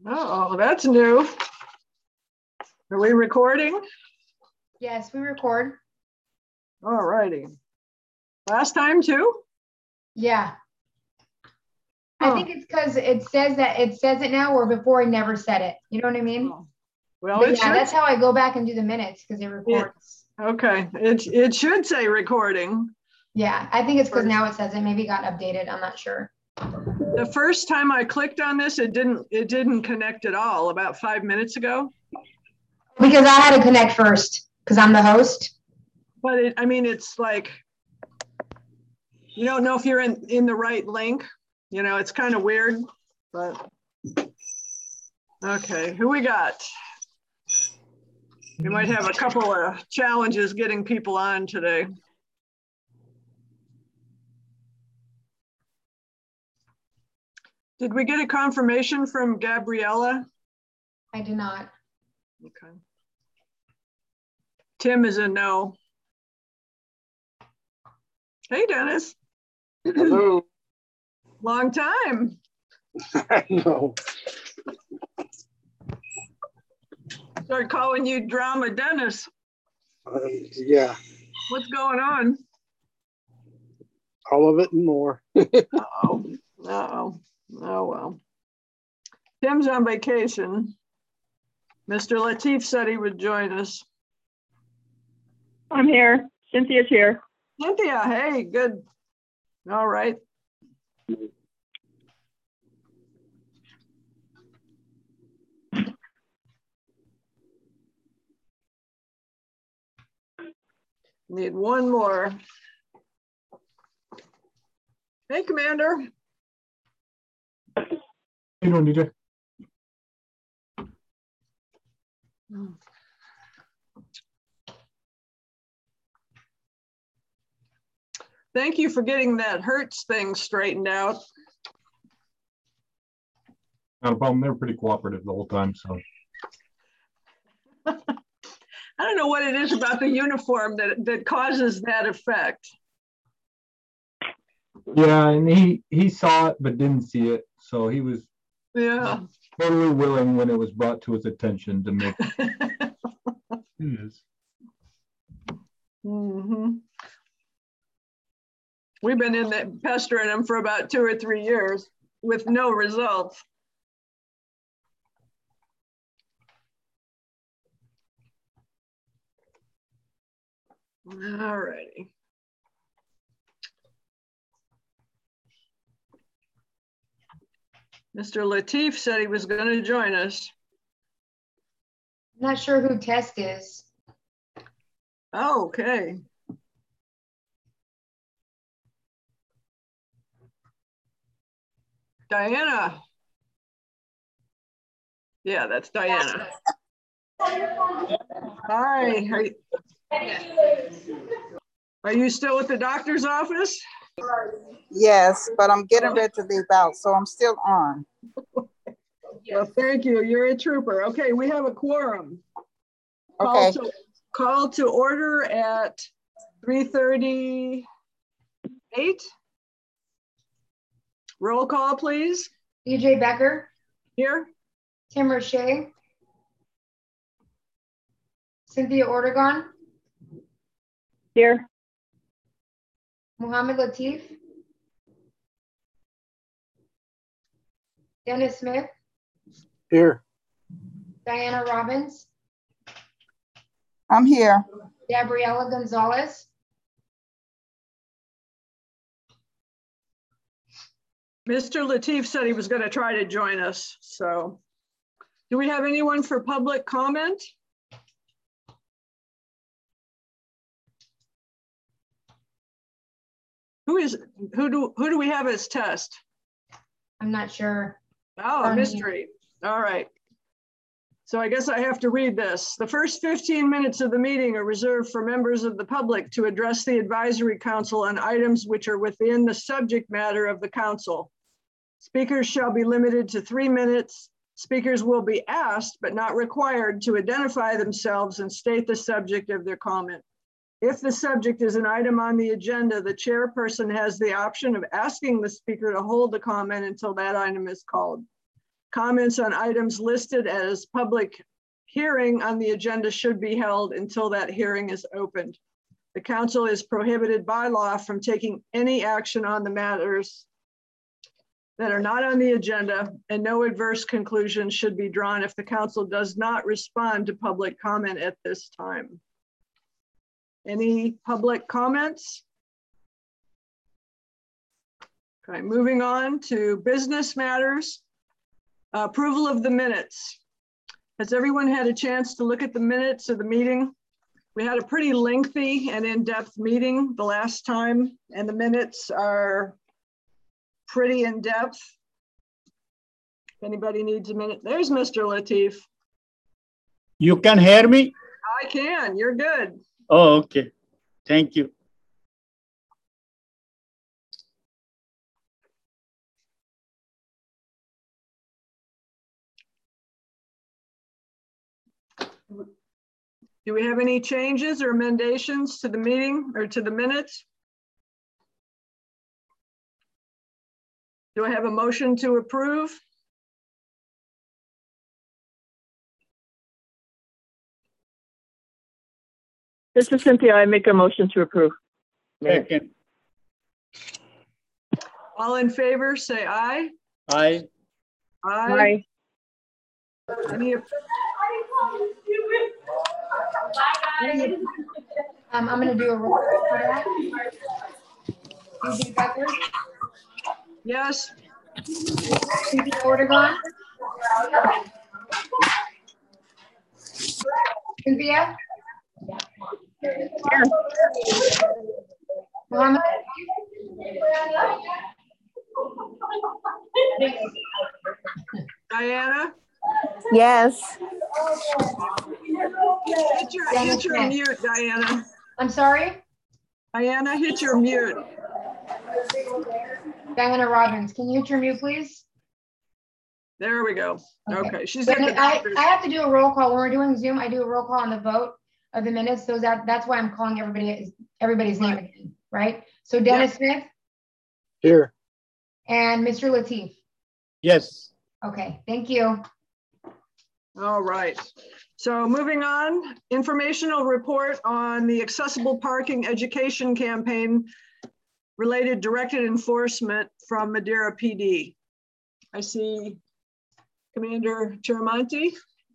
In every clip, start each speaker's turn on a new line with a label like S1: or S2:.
S1: Oh, that's new. Are we recording?
S2: Yes, we record.
S1: All righty. Last time too?
S2: Yeah. I think it's because it says it now, or before I never said it. You know what I mean?
S1: Oh. Well,
S2: but yeah, that's how I go back and do the minutes because it records.
S1: Okay. It should say recording.
S2: Yeah, I think it's because now it says it. Maybe got updated. I'm not sure.
S1: The first time I clicked on this, it didn't connect at all about 5 minutes ago.
S2: Because I had to connect first because I'm the host.
S1: But it's like, you don't know if you're in the right link. You know, it's kind of weird, but okay, who we got? We might have a couple of challenges getting people on today. Did we get a confirmation from Gabriella?
S2: I did not.
S1: Okay. Tim is a no. Hey, Dennis.
S3: Hello.
S1: Long time.
S3: I know.
S1: Start calling you Drama Dennis.
S3: Yeah.
S1: What's going on?
S3: All of it and more.
S1: Uh-oh. Uh-oh. Oh, well. Tim's on vacation. Mr. Latif said he would join us.
S4: I'm here. Cynthia's here.
S1: Cynthia, hey, good. All right. Need one more. Hey, Commander.
S5: How you doing, DJ?
S1: Thank you for getting that Hertz thing straightened out.
S5: Not a problem. They're pretty cooperative the whole time, so.
S1: I don't know what it is about the uniform that causes that effect.
S5: Yeah, and he saw it but didn't see it, so he was totally willing when it was brought to his attention to make it is.
S1: Mm-hmm. We've been in that pestering him for about 2 or 3 years with no results. All righty. Mr. Latif said he was going to join us.
S2: I'm not sure who Test is.
S1: Oh, okay. Diana. Yeah, that's Diana. Hi. Are you still at the doctor's office?
S6: Yes, but I'm getting ready to leave out, so I'm still on.
S1: Well, thank you. You're a trooper. Okay, we have a quorum.
S6: Okay.
S1: Call to order at 3:38. Roll call, please.
S2: DJ Becker.
S1: Here.
S2: Tim Roche. Cynthia Ortegon.
S4: Here.
S2: Muhammad Latif. Dennis Smith.
S3: Here.
S2: Diana Robbins.
S6: I'm here.
S2: Gabriella Gonzalez.
S1: Mr. Latif said he was going to try to join us. So do we have anyone for public comment? Who do we have as test?
S2: I'm not sure.
S1: Oh, a mystery. All right. So I guess I have to read this. The first 15 minutes of the meeting are reserved for members of the public to address the advisory council on items which are within the subject matter of the council. Speakers shall be limited to 3 minutes. Speakers will be asked, but not required, to identify themselves and state the subject of their comment. If the subject is an item on the agenda, the chairperson has the option of asking the speaker to hold the comment until that item is called. Comments on items listed as public hearing on the agenda should be held until that hearing is opened. The council is prohibited by law from taking any action on the matters that are not on the agenda, and no adverse conclusion should be drawn if the council does not respond to public comment at this time. Any public comments? Okay, moving on to business matters. Approval of the minutes. Has everyone had a chance to look at the minutes of the meeting? We had a pretty lengthy and in-depth meeting the last time, and the minutes are pretty in-depth. If anybody needs a minute, there's Mr. Latif.
S4: You can hear me?
S1: I can, you're good.
S4: Oh, okay. Thank you.
S1: Do we have any changes or emendations to the meeting or to the minutes? Do I have a motion to approve?
S7: This is Cynthia. I make a motion to approve.
S4: Second.
S1: All in favor, say aye.
S4: Aye.
S1: Aye. Any,
S2: I'm going to do a roll call for that. Susie Becker,
S1: yes.
S2: Susie Ortegon, Cynthia, Mohammed,
S1: Diana,
S6: Yes.
S1: hit your mute, Diana.
S2: I'm sorry,
S1: Diana, hit your mute.
S2: Diana Robbins. Can you hit your mute, please?
S1: There we go.
S2: Okay.
S1: Okay, she's
S2: But
S1: at the
S2: I
S1: doctor's.
S2: have to do a roll call when we're doing Zoom. I do a roll call on the vote of the minutes, so that's why I'm calling everybody's name again, right? So Dennis Smith
S3: Here.
S2: and Mr. Latif.
S4: Yes.
S2: Okay, thank you.
S1: All right. So moving on, informational report on the accessible parking education campaign related directed enforcement from Madera PD. I see Commander Chiramonte.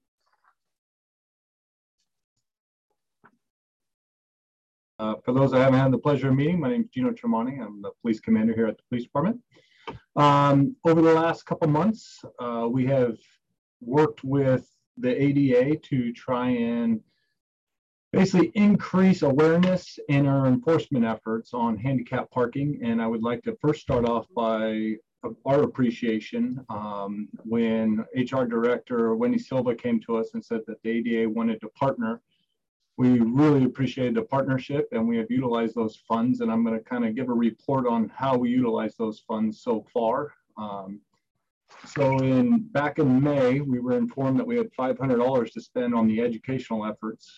S5: For those I haven't had the pleasure of meeting, my name is Gino Tremonti. I'm the police commander here at the police department. Over the last couple months, we have worked with the ADA to try and basically increase awareness in our enforcement efforts on handicap parking. And I would like to first start off by our appreciation when HR Director Wendy Silva came to us and said that the ADA wanted to partner. We really appreciated the partnership, and we have utilized those funds, and I'm going to kind of give a report on how we utilize those funds so far. So back in May, we were informed that we had $500 to spend on the educational efforts.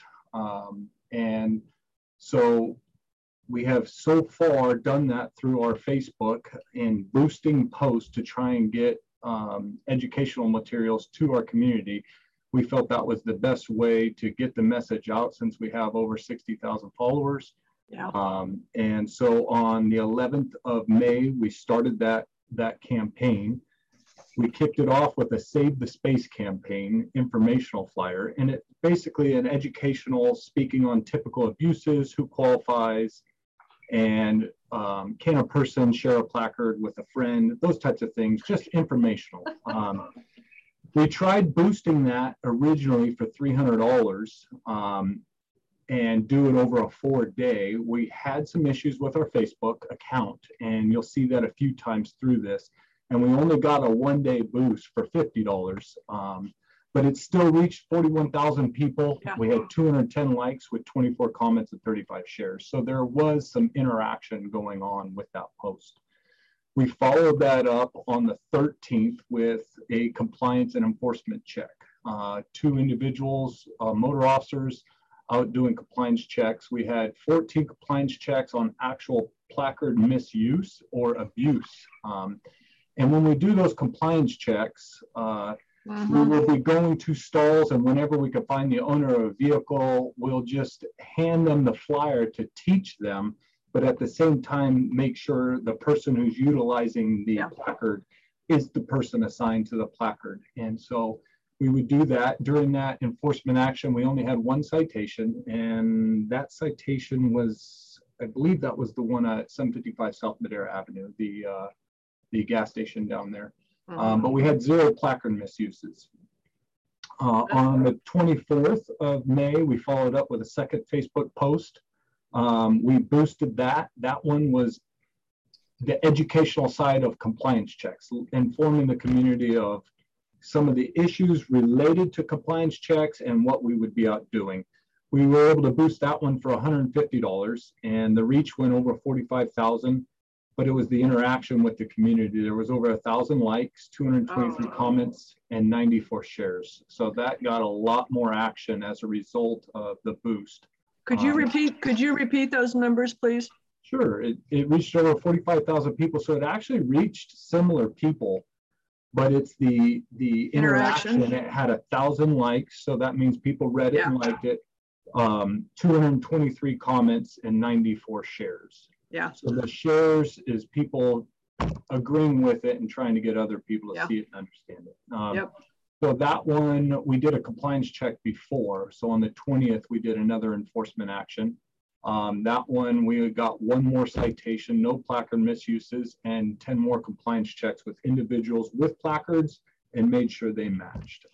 S5: And so we have so far done that through our Facebook and boosting posts to try and get educational materials to our community. We felt that was the best way to get the message out since we have over 60,000 followers.
S1: Yeah.
S5: And so on the 11th of May, we started that campaign. We kicked it off with a Save the Space campaign informational flyer, and it's basically an educational speaking on typical abuses, who qualifies, and can a person share a placard with a friend, those types of things, just informational. We tried boosting that originally for $300 and do it over a 4-day. We had some issues with our Facebook account, and you'll see that a few times through this. And we only got a 1-day boost for $50, but it still reached 41,000 people. Yeah. We had 210 likes with 24 comments and 35 shares. So there was some interaction going on with that post. We followed that up on the 13th with a compliance and enforcement check. 2 individuals, motor officers, out doing compliance checks. We had 14 compliance checks on actual placard misuse or abuse. And when we do those compliance checks, we will be going to stalls, and whenever we can find the owner of a vehicle, we'll just hand them the flyer to teach them, but at the same time, make sure the person who's utilizing the placard is the person assigned to the placard. And so we would do that. During that enforcement action, we only had one citation, and that citation was, I believe that was the one at 755 South Madera Avenue, the gas station down there. But we had 0 placard misuses. On the 24th of May, we followed up with a second Facebook post. We boosted that. That one was the educational side of compliance checks, informing the community of some of the issues related to compliance checks and what we would be out doing. We were able to boost that one for $150, and the reach went over 45,000. But it was the interaction with the community. There was over 1,000 likes, 223 comments, and 94 shares. So that got a lot more action as a result of the boost.
S1: Could you repeat those numbers, please?
S5: Sure. It reached over 45,000 people. So it actually reached similar people, but it's the interaction. It had 1,000 likes. So that means people read it and liked it. 223 comments and 94 shares. Yeah. So the shares is people agreeing with it and trying to get other people to see it and understand it. So that one, we did a compliance check before. So on the 20th, we did another enforcement action. That one, we got one more citation, no placard misuses, and 10 more compliance checks with individuals with placards and made sure they matched.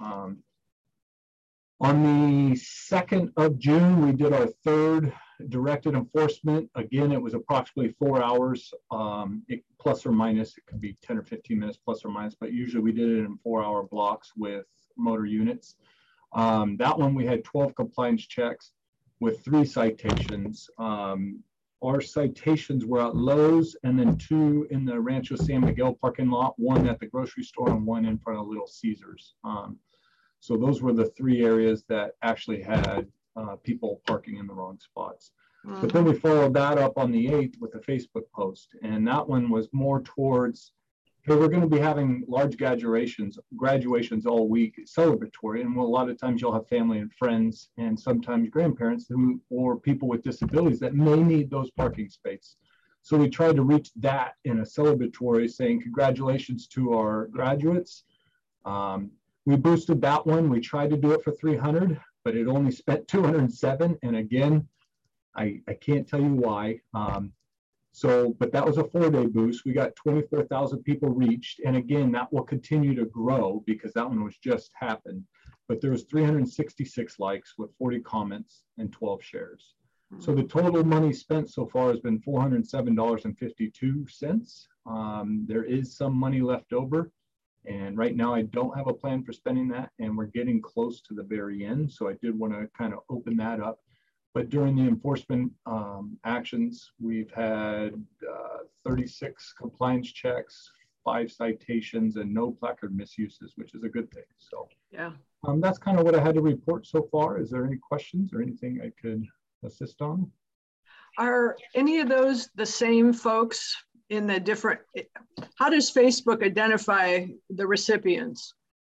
S5: On the 2nd of June, we did our third directed enforcement. Again, it was approximately 4 hours, plus or minus. It could be 10 or 15 minutes plus or minus, but usually we did it in 4-hour blocks with motor units. That one, we had 12 compliance checks with 3 citations. Our citations were at Lowe's, and then 2 in the Rancho San Miguel parking lot, 1 at the grocery store and 1 in front of Little Caesars. So those were the 3 areas that actually had people parking in the wrong spots. But then we followed that up on the 8th with a Facebook post, and that one was more towards, hey, we're going to be having large graduations all week, celebratory, and a lot of times you'll have family and friends and sometimes grandparents or people with disabilities that may need those parking spaces. So we tried to reach that in a celebratory, saying congratulations to our graduates. We boosted that one. We tried to do it for 300, but it only spent 207. And again, I can't tell you why. But that was a 4-day boost. We got 24,000 people reached. And again, that will continue to grow because that one was just happened. But there was 366 likes with 40 comments and 12 shares. So the total money spent so far has been $407.52. There is some money left over. And right now I don't have a plan for spending that, and we're getting close to the very end. So I did want to kind of open that up. But during the enforcement actions, we've had 36 compliance checks, 5 citations, and no placard misuses, which is a good thing. So yeah, that's kind of what I had to report so far. Is there any questions or anything I could assist on?
S1: Are any of those the same folks in the different, how does Facebook identify the recipients?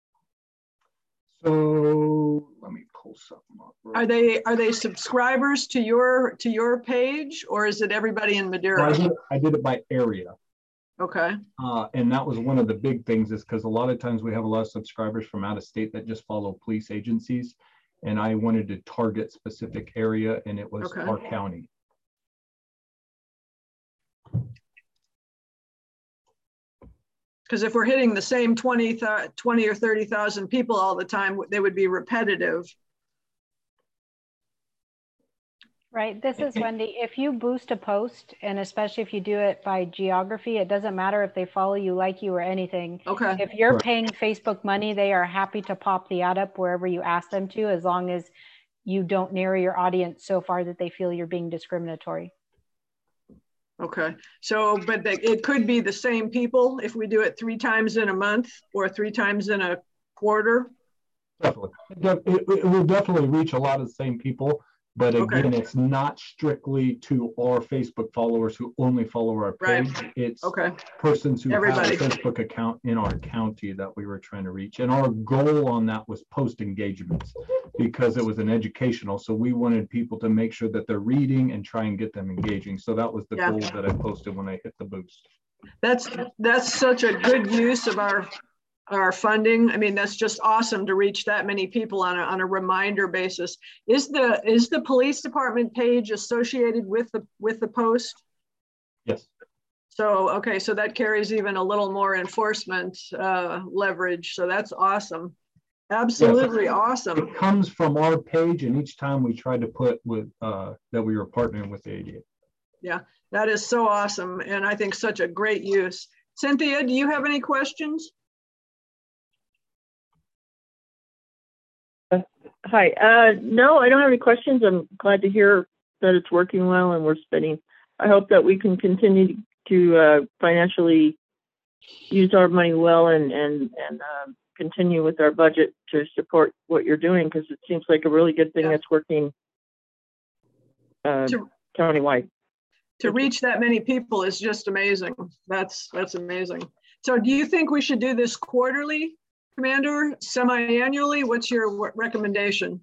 S5: So let me pull something up.
S1: Are they subscribers to your page, or is it everybody in Madera?
S5: Well, I did it by area.
S1: Okay.
S5: And that was one of the big things, is because a lot of times we have a lot of subscribers from out of state that just follow police agencies, and I wanted to target specific area, and it was our county.
S1: Because if we're hitting the same 20 or 30,000 people all the time, they would be repetitive.
S8: Right. This is Wendy. If you boost a post, and especially if you do it by geography, it doesn't matter if they follow you, like you, or anything.
S1: Okay.
S8: If you're paying Facebook money, they are happy to pop the ad up wherever you ask them to, as long as you don't narrow your audience so far that they feel you're being discriminatory.
S1: Okay. So, but it could be the same people if we do it 3 times in a month or 3 times in a quarter.
S5: Definitely. It will definitely reach a lot of the same people. But
S1: Okay.
S5: again, it's not strictly to our Facebook followers who only follow our
S1: Right.
S5: page. It's
S1: Okay.
S5: persons who
S1: Everybody.
S5: have a Facebook account in our county that we were trying to reach. And our goal on that was post engagements because it was an educational. So we wanted people to make sure that they're reading and try and get them engaging. So that was the
S1: Yeah.
S5: goal that I posted when I hit the boost.
S1: That's such a good use of our funding. I mean, that's just awesome to reach that many people on a reminder basis. Is the police department page associated with the post?
S5: Yes.
S1: So, okay, so that carries even a little more enforcement leverage. So that's awesome. Absolutely awesome.
S5: It comes from our page, and each time we tried to put with that we were partnering with the ADA.
S1: Yeah, that is so awesome. And I think such a great use. Cynthia, do you have any questions?
S7: Hi. No, I don't have any questions. I'm glad to hear that it's working well and we're spending. I hope that we can continue to financially use our money well and continue with our budget to support what you're doing, because it seems like a really good thing that's working countywide.
S1: To reach that many people is just amazing. That's amazing. So do you think we should do this quarterly, Commander, semi-annually? What's your recommendation?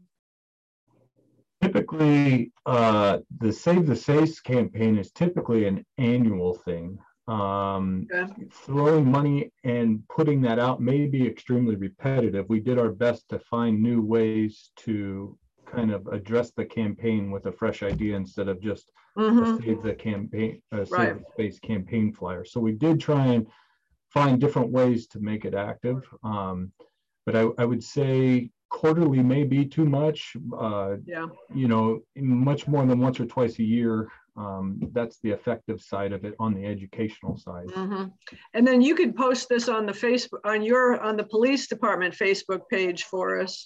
S5: Typically, the Save the Safe campaign is typically an annual thing. Throwing money and putting that out may be extremely repetitive. We did our best to find new ways to kind of address the campaign with a fresh idea instead of just Save the campaign, Save the Space campaign flyer. So we did try and find different ways to make it active. But I would say quarterly may be too much. You know, much more than once or twice a year. That's the effective side of it on the educational side.
S1: And then you could post this on the Facebook on the police department Facebook page for us.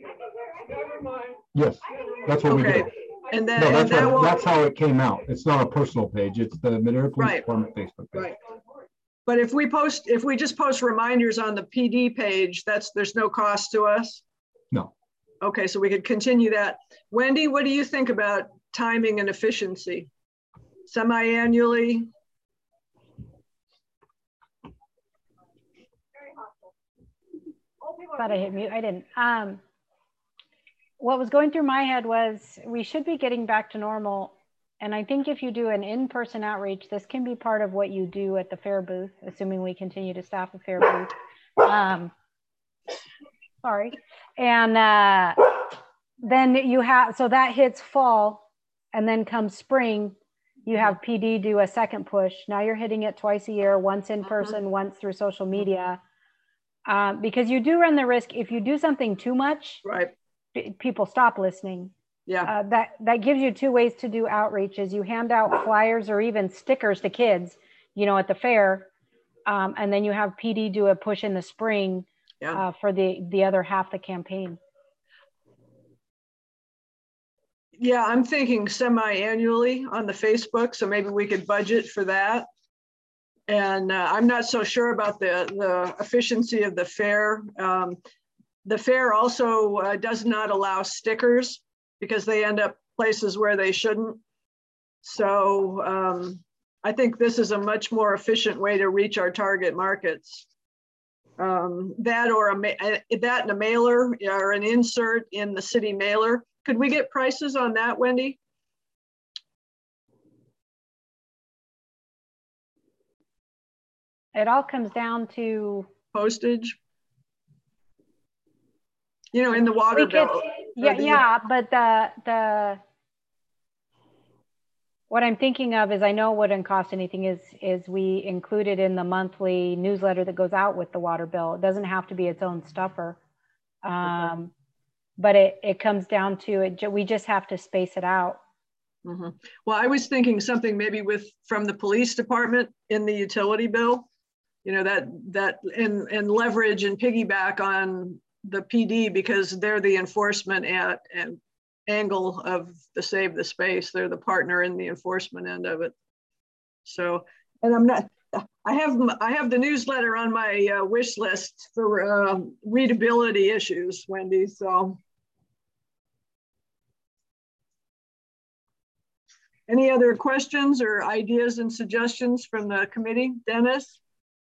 S5: Yes, that's what we did.
S1: And then
S5: that's how it came out. It's not a personal page. It's the Madera Police Department Facebook page.
S1: Right. But if we just post reminders on the PD page, there's no cost to us?
S5: No.
S1: Okay, so we could continue that. Wendy, what do you think about timing and efficiency? Semi-annually?
S8: Thought I hit mute. I didn't. What was going through my head was we should be getting back to normal. And I think if you do an in-person outreach, this can be part of what you do at the fair booth, assuming we continue to staff a fair booth. Sorry. And then you have, so that hits fall, and then comes spring, you have PD do a second push. Now you're hitting it twice a year, once in person, once through social media. Because you do run the risk, if you do something too much, people stop listening.
S1: Yeah.
S8: That gives you two ways to do outreach: is you hand out flyers or even stickers to kids, you know, at the fair. And then you have PD do a push in the spring for the other half the campaign.
S1: Yeah, I'm thinking semi-annually on the Facebook, so maybe we could budget for that. And I'm not so sure about the efficiency of the fair. The fair also does not allow stickers because they end up places where they shouldn't. So I think this is a much more efficient way to reach our target markets. That and a mailer or an insert in the city mailer. Could we get prices on that, Wendy?
S8: It all comes down to
S1: postage. You know, in the water bill.
S8: Yeah, but the what I'm thinking of is, I know it wouldn't cost anything, is we include it in the monthly newsletter that goes out with the water bill. It doesn't have to be its own stuffer. But it comes down to it. We just have to space it out.
S1: Well, I was thinking something maybe from the police department in the utility bill, you know, that and leverage and piggyback on the PD, because they're the enforcement and angle of the Save the Space. They're the partner in the enforcement end of it. So, and I have the newsletter on my wish list for readability issues, Wendy. So Any other questions or ideas and suggestions from the committee? Dennis?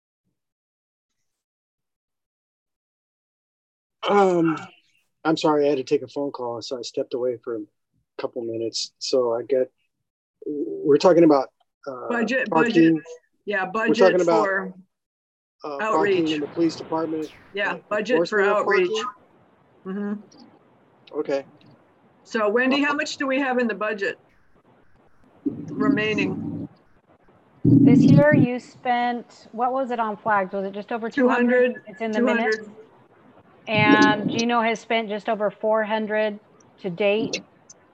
S3: I'm sorry, I had to take a phone call, so I stepped away for a couple minutes. So we're talking about
S1: Budget. Yeah, budget.
S3: We're talking about
S1: for
S3: outreach
S1: outreach.
S3: in the police department.
S1: Yeah, budget for outreach. Mm-hmm.
S3: Okay.
S1: So Wendy, how much do we have in the budget remaining?
S8: This year you spent, what was it on flags? Was it just over 200? It's in the
S1: 200.
S8: minutes. And Gino has spent just over 400 to date.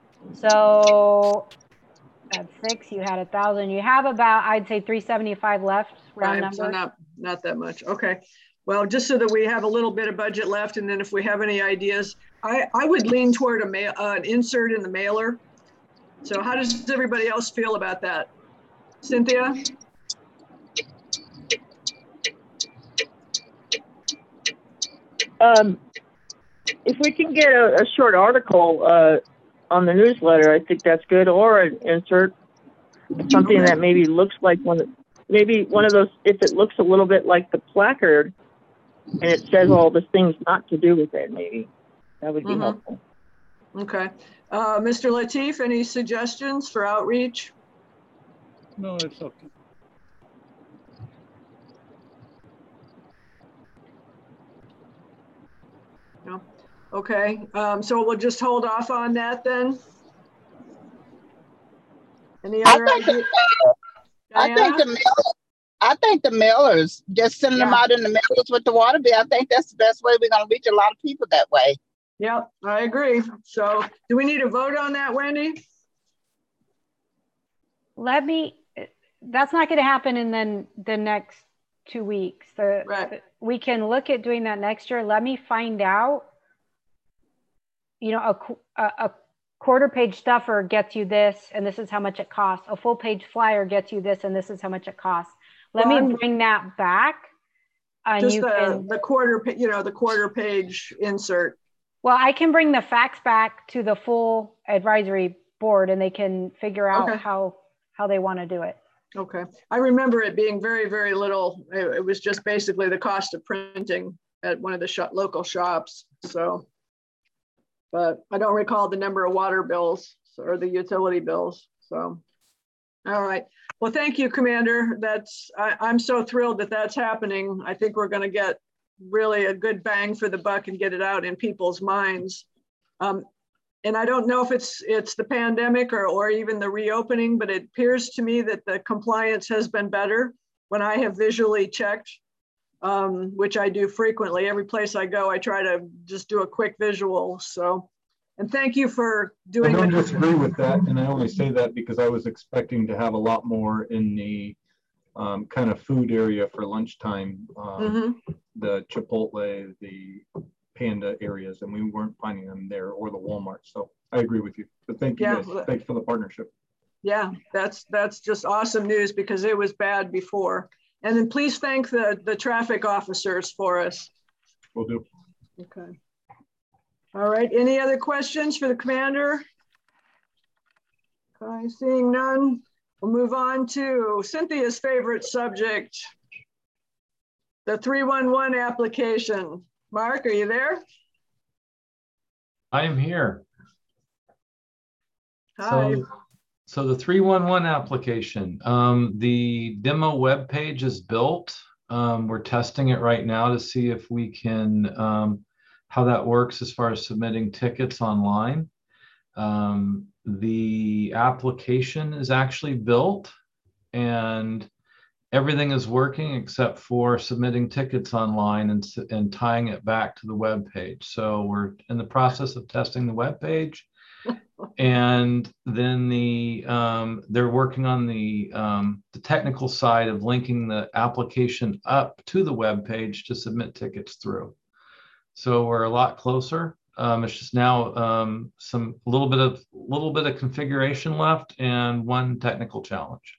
S8: So that's 6, you had 1,000. You have about, I'd say 375 left, round number.
S1: So not that much. Okay. Well, just so that we have a little bit of budget left, and then if we have any ideas, I would lean toward an insert in the mailer. So how does everybody else feel about that? Cynthia?
S7: If we can get a short article on the newsletter, I think that's good, or an insert, something that maybe looks like maybe one of those, if it looks a little bit like the placard and it says all the things not to do with it, maybe that would be helpful.
S1: Okay. Mr. Latif, any suggestions for outreach?
S4: No, it's okay.
S1: No. Okay. So we'll just hold off on that then. Any other ideas?
S6: I think the mailers, just sending them out in the mailers with the water bill. I think that's the best way we're going to reach a lot of people that way.
S1: Yep, I agree. So do we need a vote on that, Wendy?
S8: That's not going to happen in the next 2 weeks. We can look at doing that next year. Let me find out, a quarter page stuffer gets you this, and this is how much it costs. A full page flyer gets you this, and this is how much it costs. Let me bring that back.
S1: Just the quarter page insert.
S8: Well, I can bring the facts back to the full advisory board, and they can figure out how they want to do it.
S1: Okay. I remember it being very, very little. It was just basically the cost of printing at one of the local shops. So, but I don't recall the number of water bills or the utility bills. So, all right. Well, thank you, Commander. I'm so thrilled that that's happening. I think we're going to get really a good bang for the buck and get it out in people's minds. And I don't know if it's the pandemic or even the reopening, but it appears to me that the compliance has been better when I have visually checked, which I do frequently. Every place I go, I try to just do a quick visual. So, and thank you for doing that.
S5: I don't disagree with that, and I only say that because I was expecting to have a lot more in the kind of food area for lunchtime, the Chipotle, the Panda areas, and we weren't finding them there, or the Walmart. So I agree with you. But thank you guys. Thanks for the partnership.
S1: Yeah, that's just awesome news because it was bad before. And then please thank the traffic officers for us.
S5: Will do.
S1: Okay. All right. Any other questions for the commander? Okay, seeing none, we'll move on to Cynthia's favorite subject, the 311 application. Mark, are you there?
S9: I am here.
S1: Hi.
S9: So the 311 application, the demo web page is built. We're testing it right now to see if we can, how that works as far as submitting tickets online. The application is actually built and everything is working except for submitting tickets online and tying it back to the web page. So we're in the process of testing the web page, and then they're working on the technical side of linking the application up to the web page to submit tickets through. So we're a lot closer. It's just now a little bit of configuration left and one technical challenge.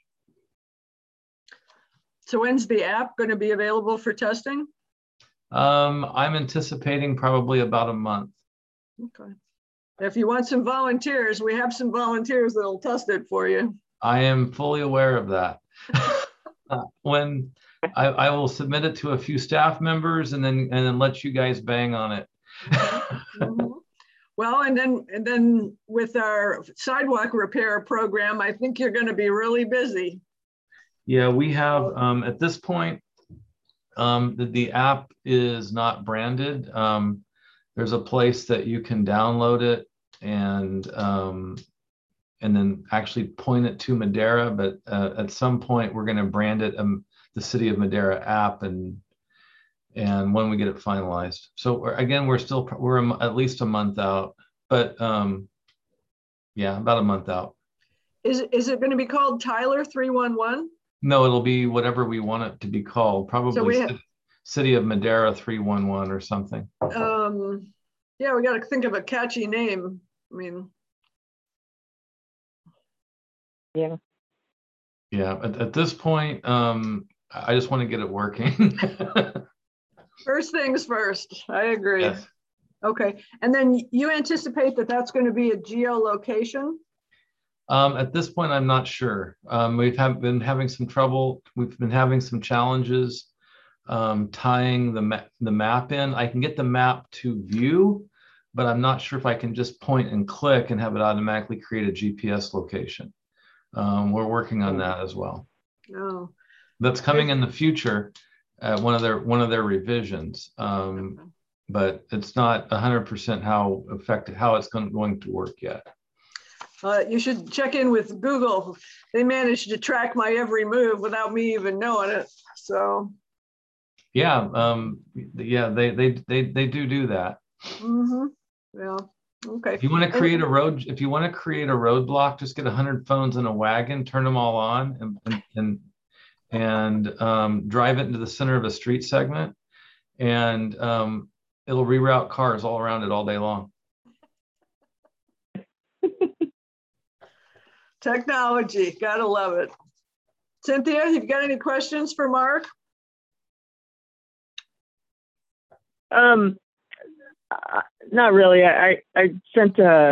S1: So when's the app going to be available for testing?
S9: I'm anticipating probably about a month.
S1: Okay. If you want some volunteers, we have some volunteers that'll test it for you.
S9: I am fully aware of that. When I will submit it to a few staff members and then let you guys bang on it.
S1: Mhm. Well, and then with our sidewalk repair program, I think you're going to be really busy.
S9: Yeah, we have at this point, the app is not branded. There's a place that you can download it and then actually point it to Madera. But at some point, we're going to brand it the City of Madera app, and when we get it finalized. So again, we're at least a month out, but yeah, about a month out.
S1: Is it going to be called Tyler 311?
S9: No, it'll be whatever we want it to be called. Probably
S1: So
S9: City of Madera 311 or something.
S1: Yeah, we got to think of a catchy name. I mean,
S7: Yeah.
S9: Yeah, at this point, I just want to get it working.
S1: first things first. I agree.
S9: Yes.
S1: Okay, and then you anticipate that that's going to be a geolocation?
S9: At this point, I'm not sure. We've been having some trouble. We've been having some challenges tying the map in. I can get the map to view, but I'm not sure if I can just point and click and have it automatically create a GPS location. We're working on that as well.
S1: Oh.
S9: That's coming in the future, one of their revisions. But it's not 100% how it's going to work yet.
S1: You should check in with Google. They managed to track my every move without me even knowing it. So.
S9: Yeah, yeah, they do that.
S1: Mm-hmm. Yeah. Okay.
S9: If you want to create a roadblock, just get 100 phones in a wagon, turn them all on, and drive it into the center of a street segment, and it'll reroute cars all around it all day long.
S1: Technology, gotta love it. Cynthia, you've got any questions for Mark?
S7: Not really. I sent a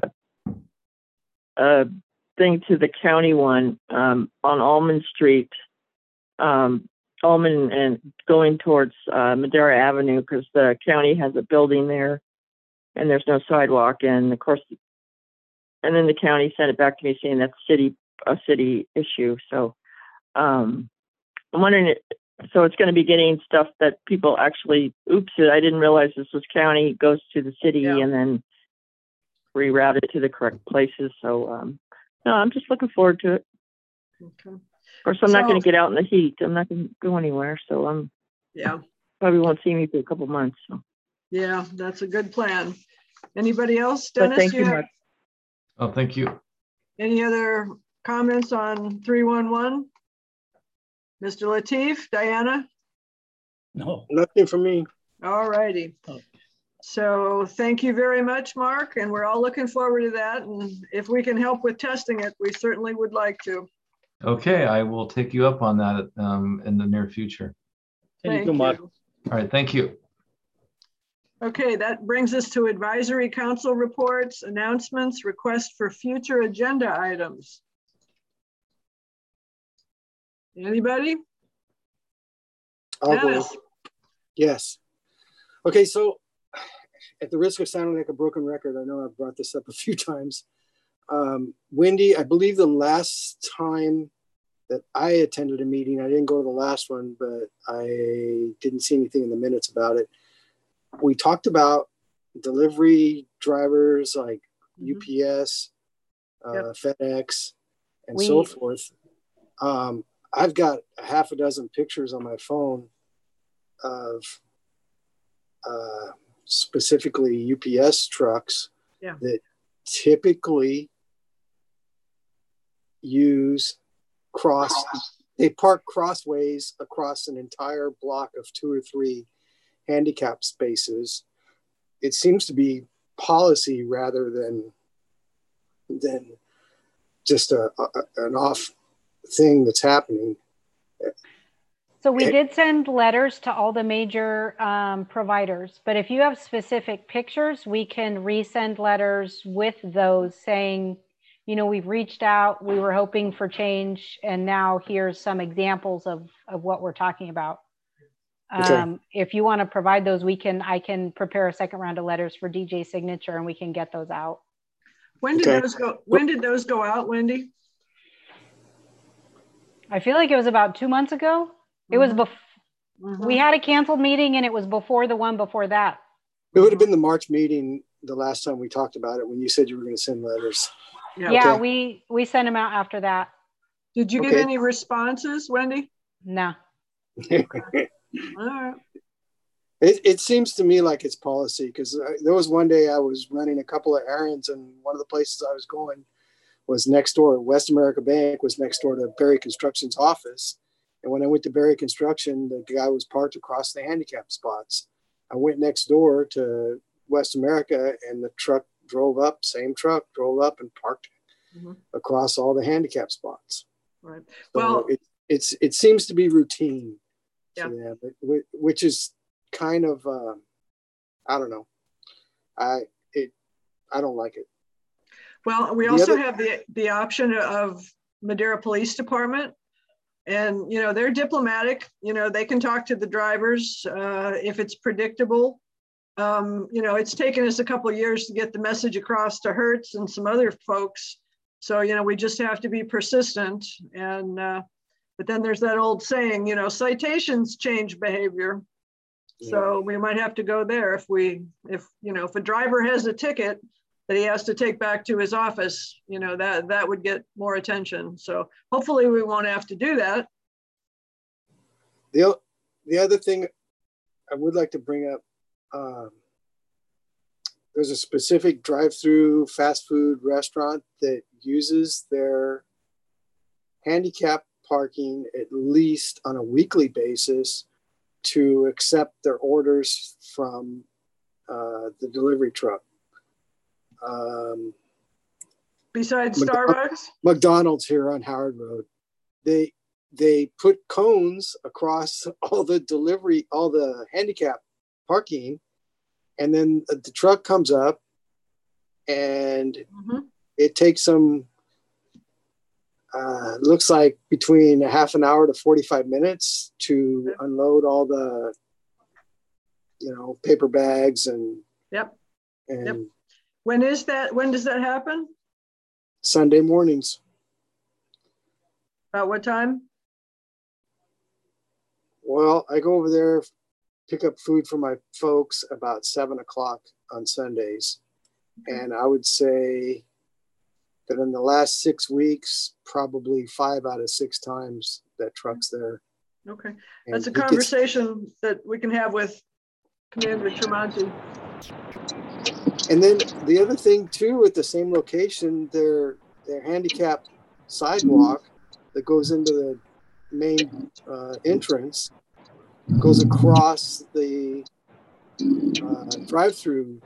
S7: thing to the county one on Almond Street, Almond and going towards Madera Avenue, because the county has a building there and there's no sidewalk. And of course, and then the county sent it back to me saying that's a city issue. So I'm wondering, so it's going to be getting stuff that people actually, oops, I didn't realize this was county, goes to the city and then reroute it to the correct places. So no, I'm just looking forward to it.
S1: Okay.
S7: Of course, I'm not going to get out in the heat. I'm not going to go anywhere. So probably won't see me for a couple months. So.
S1: Yeah, that's a good plan. Anybody else? Dennis,
S7: thank you, Mark.
S9: Oh, thank you.
S1: Any other comments on 311? Mr. Lateef, Diana?
S4: No.
S3: Nothing for me.
S1: All righty.
S4: Okay.
S1: So thank you very much, Mark. And we're all looking forward to that. And if we can help with testing it, we certainly would like to.
S9: Okay, I will take you up on that in the near future.
S4: Thank you, Mark.
S9: All right, thank you.
S1: Okay, that brings us to advisory council reports, announcements, requests for future agenda items. Anybody?
S3: I'll go. Yes. Okay, so at the risk of sounding like a broken record, I know I've brought this up a few times. Wendy, I believe the last time that I attended a meeting, I didn't go to the last one, but I didn't see anything in the minutes about it. We talked about delivery drivers like UPS, FedEx, and so forth. I've got half a dozen pictures on my phone of specifically UPS trucks that typically they park crossways across an entire block of 2 or 3 handicap spaces. It seems to be policy rather than just an off thing that's happening.
S8: So we did send letters to all the major providers, but if you have specific pictures, we can resend letters with those saying we've reached out, we were hoping for change, and now here's some examples of what we're talking about.
S3: Okay.
S8: If you want to provide those, I can prepare a second round of letters for DJ's signature and we can get those out.
S1: When did those go? When did those go out, Wendy?
S8: I feel like it was about 2 months ago. It was before we had a canceled meeting, and it was before the one before that.
S3: It would have been the March meeting the last time we talked about it when you said you were going to send letters.
S8: Yeah,
S3: okay.
S8: we sent them out after that.
S1: Did you get any responses, Wendy?
S8: No.
S1: All right.
S3: It seems to me like it's policy, because there was one day I was running a couple of errands, and one of the places I was going was next door. West America Bank was next door to Berry Construction's office. And when I went to Berry Construction, the guy was parked across the handicap spots. I went next door to West America, and the truck drove up, drove up and parked across all the handicap spots.
S1: Right.
S3: So
S1: well,
S3: it seems to be routine.
S1: Yeah.
S3: But which is kind of, I don't know. I don't like it.
S1: Well, we also have the option of Madera Police Department. And, they're diplomatic, they can talk to the drivers if it's predictable. It's taken us a couple of years to get the message across to Hertz and some other folks. So, we just have to be persistent. And, but then there's that old saying, citations change behavior. Yeah. So we might have to go there if a driver has a ticket that he has to take back to his office, that would get more attention. So hopefully we won't have to do that.
S3: The other thing I would like to bring up, there's a specific drive-through fast food restaurant that uses their handicap parking at least on a weekly basis to accept their orders from the delivery truck.
S1: Besides Starbucks?
S3: McDonald's here on Howard Road. They put cones across all the handicap parking, and then the truck comes up, and it takes them, looks like between a half an hour to 45 minutes to unload all the, paper bags and. And
S1: When does that happen?
S3: Sunday mornings.
S1: About what time?
S3: Well, I go over there, pick up food for my folks about 7 o'clock on Sundays. And I would say that in the last 6 weeks, probably 5 out of 6 times that truck's there.
S1: Okay. That's a conversation that we can have with Commander Tremonti.
S3: And then the other thing too, at the same location, their handicap sidewalk that goes into the main entrance goes across the drive-through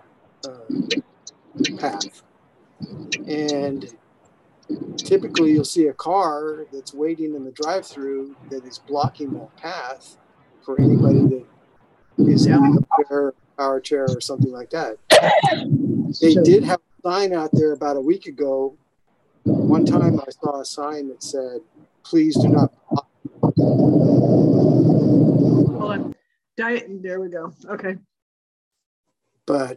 S3: path. And typically you'll see a car that's waiting in the drive-through that is blocking that path for anybody that is in a wheelchair, power chair, or something like that. They did have a sign out there about a week ago. One time I saw a sign that said, "Please do not block."
S1: Hold on. There we go. Okay.
S3: But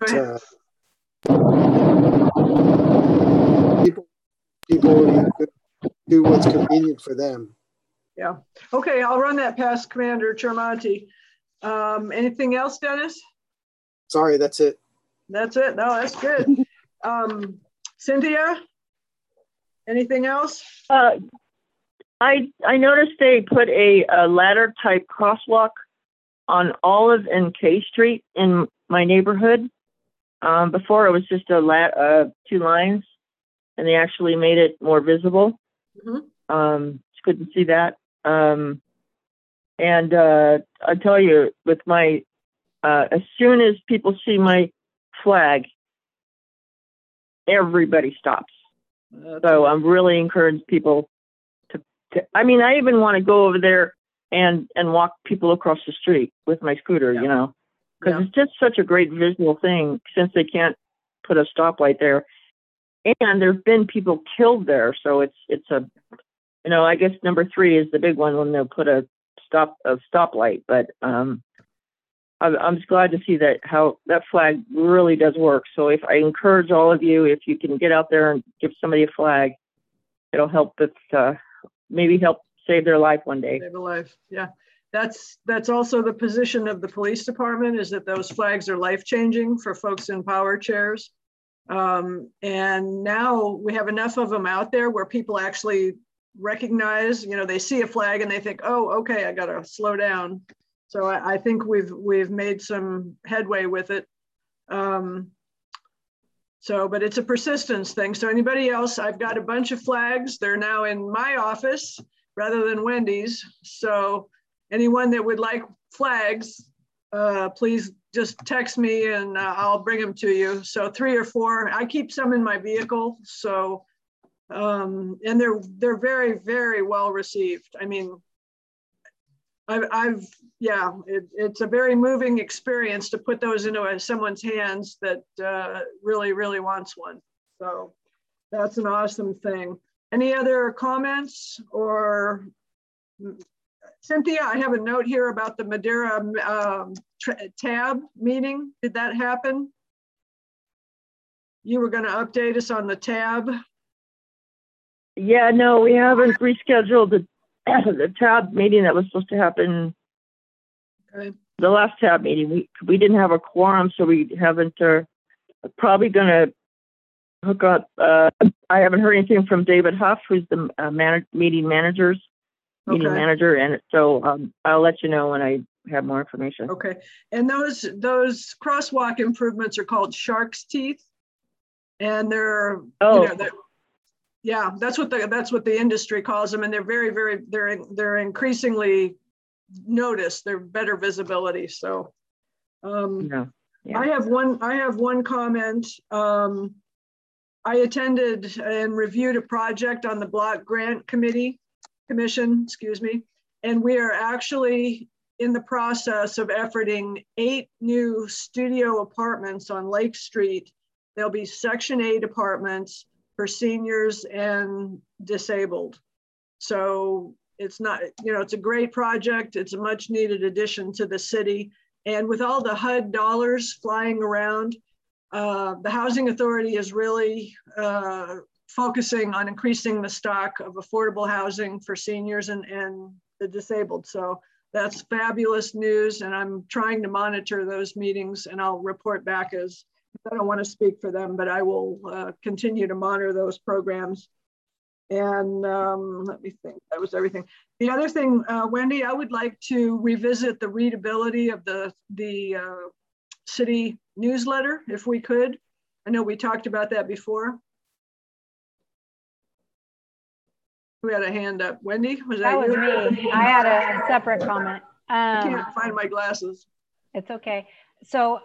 S3: people do what's convenient for them.
S1: Yeah. Okay, I'll run that past Commander Tremonti. Anything else, Dennis?
S3: Sorry, that's it.
S1: That's it. No, that's good. Cynthia, anything else?
S7: I noticed they put a ladder type crosswalk on Olive and K Street in my neighborhood. Before it was just 2 lines, and they actually made it more visible. It's good to see that. And I tell you, with my as soon as people see my flag, everybody stops. So I'm really encouraging people to I mean, I even want to go over there and walk people across the street with my scooter, because it's just such a great visual thing, since they can't put a stoplight there. and there've been people killed there. So it's a, you know, I guess number 3 is the big one when they'll put a stoplight. But I'm just glad to see that how that flag really does work. So if I encourage all of you, if you can get out there and give somebody a flag, it'll help with maybe help save their life one day.
S1: Save a life, yeah. That's also the position of the police department, is that those flags are life-changing for folks in power chairs. And now we have enough of them out there where people actually recognize, you know, they see a flag and they think, oh, okay, I gotta slow down. So I think we've made some headway with it. But it's a persistence thing. So anybody else, I've got a bunch of flags. They're now in my office rather than Wendy's. So anyone that would like flags, please just text me and I'll bring them to you. So 3 or 4, I keep some in my vehicle. So, and they're very, very well received. I mean, it's a very moving experience to put those into someone's hands that really, really wants one. So that's an awesome thing. Any other comments? Or Cynthia, I have a note here about the Madeira tab meeting. Did that happen? You were going to update us on the tab.
S7: Yeah, no, we haven't rescheduled the tab meeting that was supposed to happen.
S1: Okay.
S7: The last tab meeting, we didn't have a quorum, so we haven't. Probably going to hook up. I haven't heard anything from David Huff, who's the meeting manager, and so I'll let you know when I have more information.
S1: Okay, and those crosswalk improvements are called Shark's Teeth, and they're yeah, that's what the industry calls them, and they're very they're increasingly noticed. They're better visibility. So yeah. I have one comment. I attended and reviewed a project on the block grant commission, and we are actually in the process of efforting 8 new studio apartments on Lake Street. There'll be Section 8 apartments for seniors and disabled. So it's not, it's a great project. It's a much needed addition to the city. And with all the HUD dollars flying around, the Housing Authority is really focusing on increasing the stock of affordable housing for seniors and the disabled. So that's fabulous news. And I'm trying to monitor those meetings, and I'll report back as, I don't want to speak for them, but I will continue to monitor those programs. And let me think, that was everything. The other thing, Wendy, I would like to revisit the readability of the city newsletter, if we could. I know we talked about that before. We had a hand up. Wendy, was that you?
S8: That was me. I had a separate comment.
S1: I can't find my glasses.
S8: It's okay. So,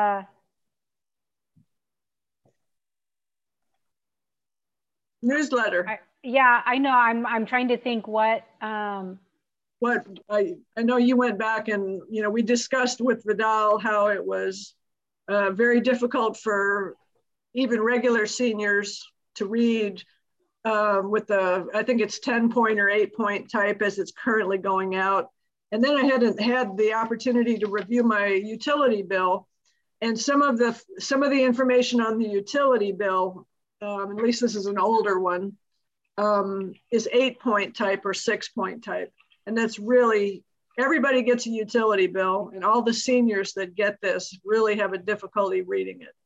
S1: newsletter.
S8: Yeah, I know. I'm trying to think what
S1: I know you went back and we discussed with Vidal how it was very difficult for even regular seniors to read with the, I think it's 10-point or 8-point type as it's currently going out. And then I hadn't had the opportunity to review my utility bill, and some of the information on the utility bill, at least this is an older one, is 8-point type or 6-point type. And that's really, everybody gets a utility bill, and all the seniors that get this really have a difficulty reading it.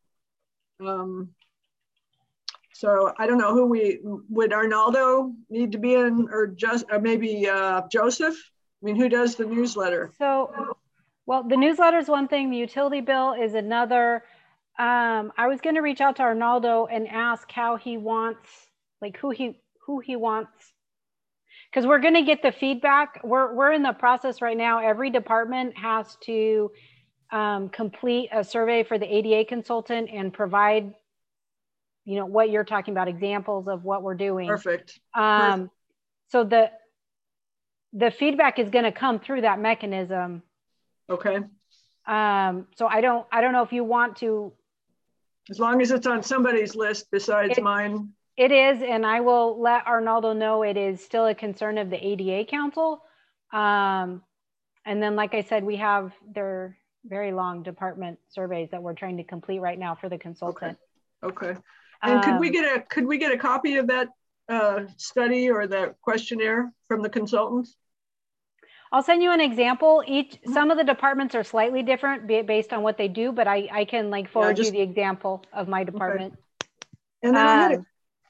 S1: So I don't know who would Arnaldo need to be in, or maybe Joseph? I mean, who does the newsletter?
S8: So, well, the newsletter is one thing, the utility bill is another. I was going to reach out to Arnaldo and ask how he wants, like who he wants, because we're going to get the feedback. We're in the process right now. Every department has to complete a survey for the ADA consultant and provide, what you're talking about, examples of what we're doing.
S1: Perfect.
S8: So the feedback is going to come through that mechanism.
S1: Okay.
S8: So I don't know if you want to
S1: As long as it's on somebody's list besides mine.
S8: It is, and I will let Arnaldo know it is still a concern of the ADA Council. And then, like I said, we have their very long department surveys that we're trying to complete right now for the consultant.
S1: Okay. And could we get a copy of that study or the questionnaire from the consultants?
S8: I'll send you an example. Some of the departments are slightly different based on what they do, but I can like forward you the example of my department.
S1: Okay.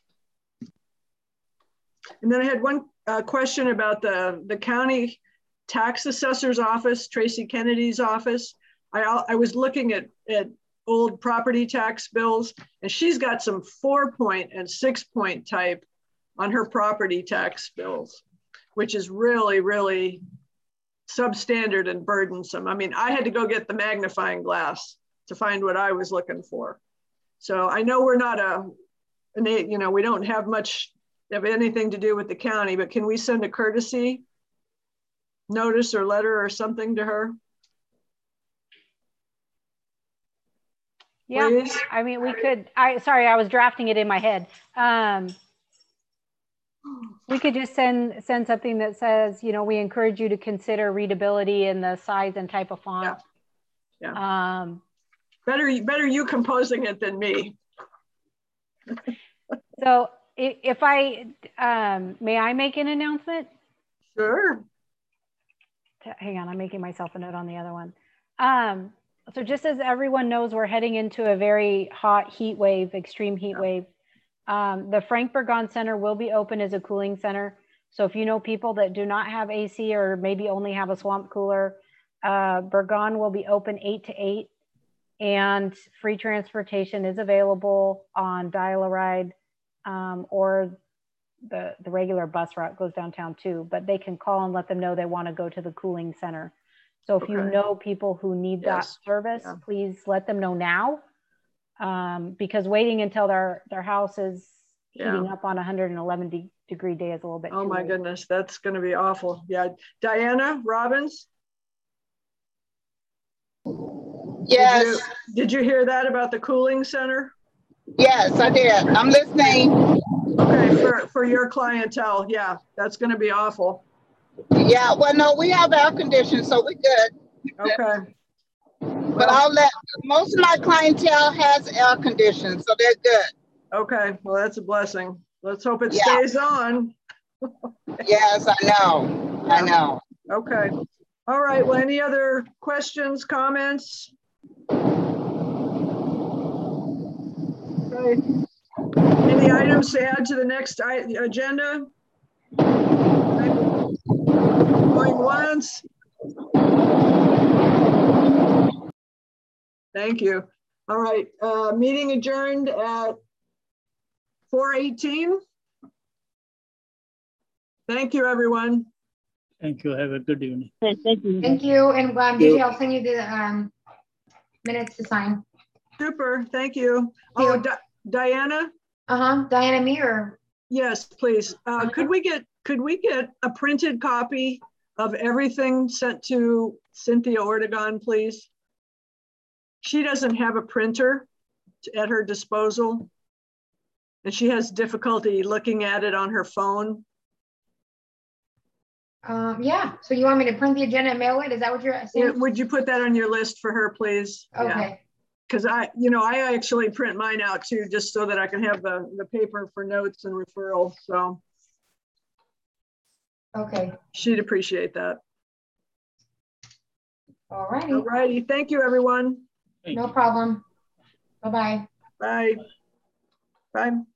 S1: And then I had one question about the county tax assessor's office, Tracy Kennedy's office. I was looking at old property tax bills, and she's got some 4-point and 6-point type on her property tax bills, which is really, really substandard and burdensome. I mean, I had to go get the magnifying glass to find what I was looking for. So I know we're not we don't have much of anything to do with the county, but can we send a courtesy notice or letter or something to her?
S8: Yeah, please? I mean, we could, sorry, I was drafting it in my head. We could just send something that says, we encourage you to consider readability in the size and type of font.
S1: Yeah. Better you composing it than me.
S8: So if may I make an announcement?
S1: Sure.
S8: Hang on, I'm making myself a note on the other one. So just as everyone knows, we're heading into a very hot heat wave, extreme heat wave. The Frank Burgon Center will be open as a cooling center. So if you know people that do not have AC or maybe only have a swamp cooler, Burgon will be open 8 to 8, and free transportation is available on Dial-A-Ride, or the regular bus route goes downtown too, but they can call and let them know they want to go to the cooling center. So if you know people who need that service, please let them know now, because waiting until their house is heating up on 111-degree day is a little bit
S1: too late. Goodness, that's going to be awful. Yeah. Diana Robbins?
S6: Yes.
S1: Did you hear that about the cooling center?
S6: Yes, I did. I'm listening.
S1: Okay, for your clientele, yeah, that's going to be awful.
S6: Yeah, well, no, we have air conditioning, so we're good.
S1: Okay.
S6: But most of my clientele has air conditioning, so they're good.
S1: Okay, well, that's a blessing. Let's hope it stays on.
S6: Yes, I know. I know.
S1: Okay. All right, well, any other questions, comments? Okay. Any items to add to the next agenda? Going once. Thank you. All right, meeting adjourned at 4:18. Thank you, everyone.
S4: Thank you. Have a good evening.
S7: Thank you.
S2: Thank you. And Gigi, I'll send you the minutes to sign.
S1: Super. Thank you. Oh, Diana?
S2: Diana, me or?
S1: Yes, please. Could we get a printed copy of everything sent to Cynthia Ortegon, please? She doesn't have a printer at her disposal, and she has difficulty looking at it on her phone.
S2: Yeah. So you want me to print the agenda and mail it? Is that what you're saying?
S1: Yeah, would you put that on your list for her, please?
S2: Okay.
S1: Because I actually print mine out too, just so that I can have the paper for notes and referrals. So.
S2: Okay.
S1: She'd appreciate that.
S2: All righty.
S1: All righty. Thank you, everyone.
S2: No problem. Bye-bye.
S1: Bye. Bye.